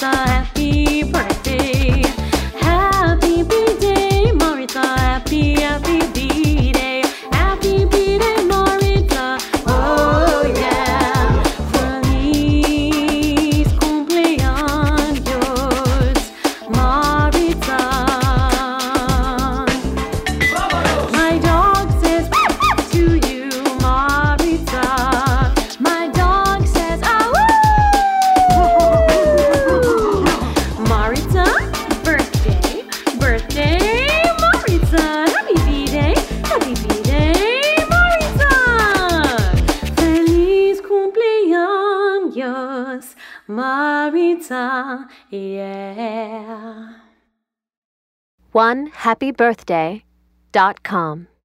Maritza, happy birthday. Happy birthday, Maritza, happy birthday. Happy birthday, Maritza, oh yeah. Feliz cumpleaños, Maritza. My dog says to you, Maritza. My dog says, ah, woo! Maritza, birthday, Maritza. Happy birthday, Maritza. Feliz cumpleaños, Maritza, yeah. OneHappyBirthday.com